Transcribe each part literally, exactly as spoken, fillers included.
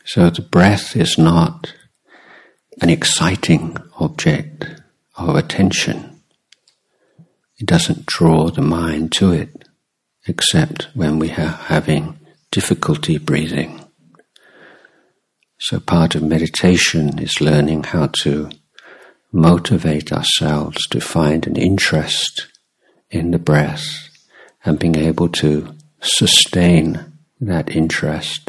So the breath is not an exciting object of attention. It doesn't draw the mind to it, except when we are having difficulty breathing. So part of meditation is learning how to motivate ourselves to find an interest in the breath and being able to sustain that interest.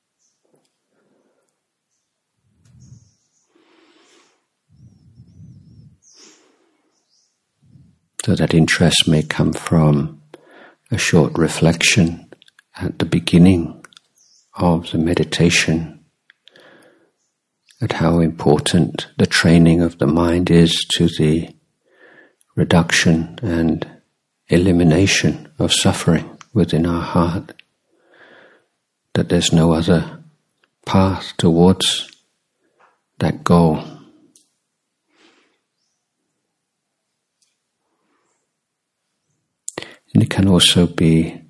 So that interest may come from a short reflection at the beginning of the meditation at how important the training of the mind is to the reduction and elimination of suffering within our heart, that there's no other path towards that goal. And it can also be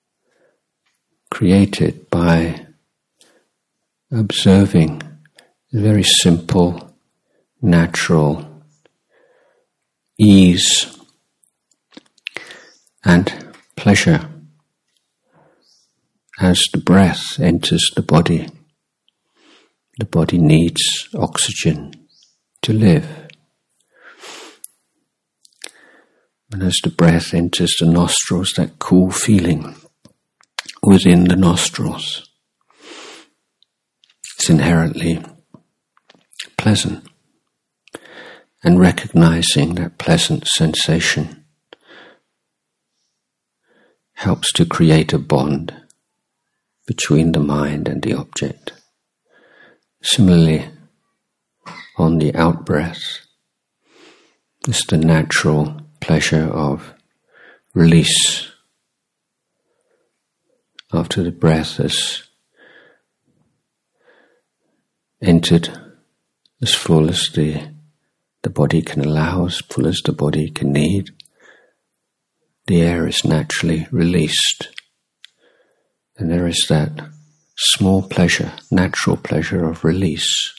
created by observing very simple, natural ease and pleasure as the breath enters the body. The body needs oxygen to live. And as the breath enters the nostrils, that cool feeling within the nostrils, it's inherently pleasant. And recognizing that pleasant sensation helps to create a bond between the mind and the object. Similarly, on the out-breath, it's the natural pleasure of release after the breath has entered as full as the, the body can allow, as full as the body can need. The air is naturally released, and there is that small pleasure, natural pleasure of release.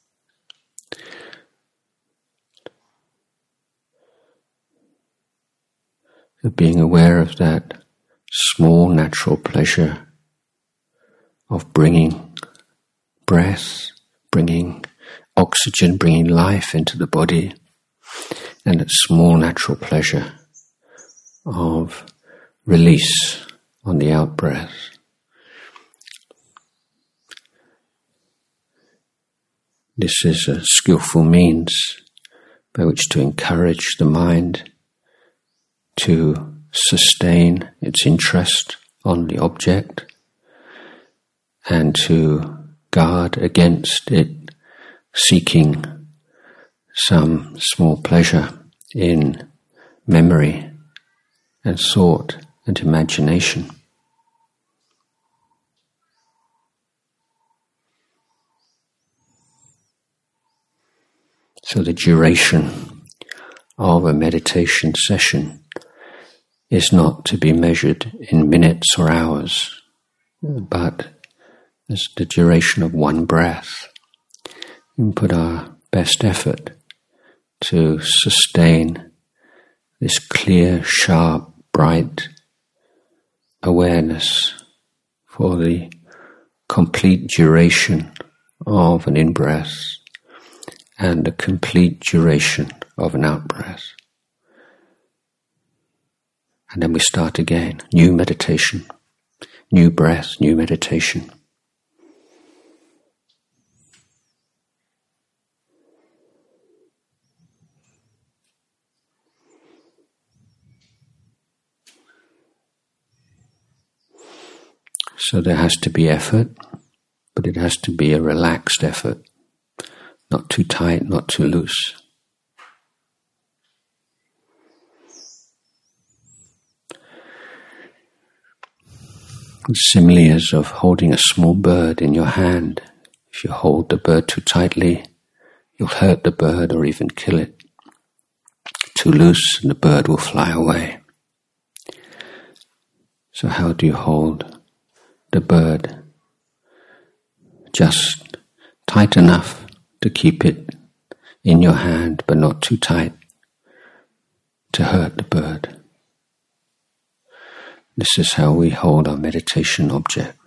Of being aware of that small natural pleasure of bringing breath, bringing oxygen, bringing life into the body, and that small natural pleasure of release on the out-breath. This is a skillful means by which to encourage the mind to sustain its interest on the object and to guard against it seeking some small pleasure in memory and thought and imagination. So the duration of a meditation session is not to be measured in minutes or hours, but as the duration of one breath. We put our best effort to sustain this clear, sharp, bright awareness for the complete duration of an in-breath and the complete duration of an out-breath. And then we start again, new meditation, new breath, new meditation. So there has to be effort, but it has to be a relaxed effort, not too tight, not too loose. Similarly as of holding a small bird in your hand. If you hold the bird too tightly, you'll hurt the bird or even kill it. Too loose, and the bird will fly away. So how do you hold the bird just tight enough to keep it in your hand, but not too tight to hurt the bird. This is how we hold our meditation object.